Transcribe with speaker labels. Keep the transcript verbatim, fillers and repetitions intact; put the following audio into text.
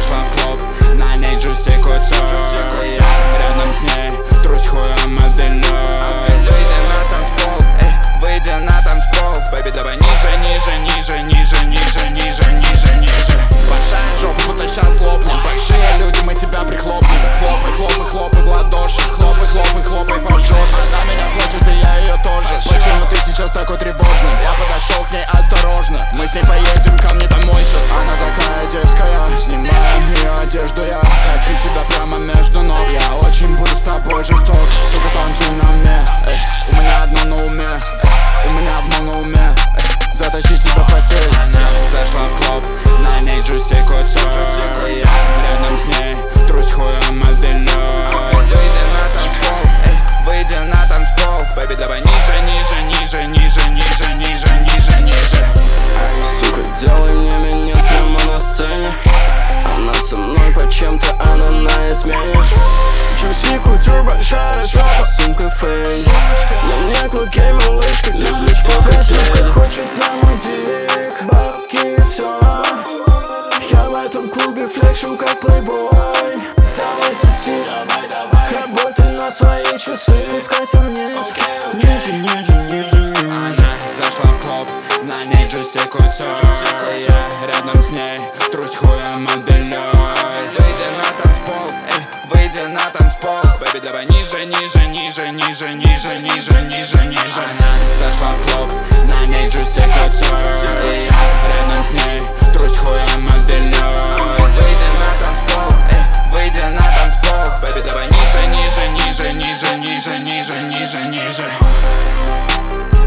Speaker 1: Зашла в клуб, на ней Джуси Кутюр. Рядом с ней трусь хуем моделей. Выйди на танцпол, эй, выйди на танцпол. Бэби, давай ниже, ниже, ниже, ниже, ниже, ниже, ниже, ниже. Большая жопа, будто сейчас лопнем. Большие люди, мы тебя прихлопнем. Хлопай, хлопай, хлопай в ладоши. Хлопай, хлопай, хлопай по жопе. Она меня хочет, и я ее тоже. Почему ты сейчас такой тревожный? Я подошел к ней осторожно. Мы с ней поедем ко мне домой сейчас. Она такая дерзкая, снимаю ее одежду. Я хочу тебя прямо между ног. Я очень буду с тобой жесток. Сука, танцуй на мне, эй. У меня одно на уме, эй. У меня одно на уме, эй. Затащить тебя в постель. Она зашла в клуб, на ней Джуси Кутюр. Рядом с ней трусь хуем моделей. Выйди на танцпол, эй, выйди на танцпол. Бэби, давай ниже, ниже, ниже, ниже, ниже, ниже, ниже, ниже.
Speaker 2: Сука, делай мне минет прямо на сцене. Она со мной по чем-то, она на измене. Джуси Кутюр, большая жопа, сумка фейн. На мне клыки, малышка, люблю шпокать.
Speaker 3: Хочет на мой дик, бабки, все. Я в этом клубе флекшу как плейбой. Давай соси, давай, давай. Работай на свои часы, спускайся вниз. Ниже, ниже, ниже, ниже.
Speaker 1: Она зашла в клуб, на ней Джуси Кутюр. Рядом с ней трусь хуем моделей. Выйди на танцпол, эй, выйди на танцпол. Бэби, давай ниже, ниже, ниже, ниже, ниже, ниже, ниже, ниже. Она зашла в клуб, на ней Джуси Кутюр. Рядом с ней трусь хуем моделей. Выйди на танцпол, эй, выйди на танцпол. Бэби, давай ниже, ниже, ниже, ниже, ниже, ниже, ниже, ниже.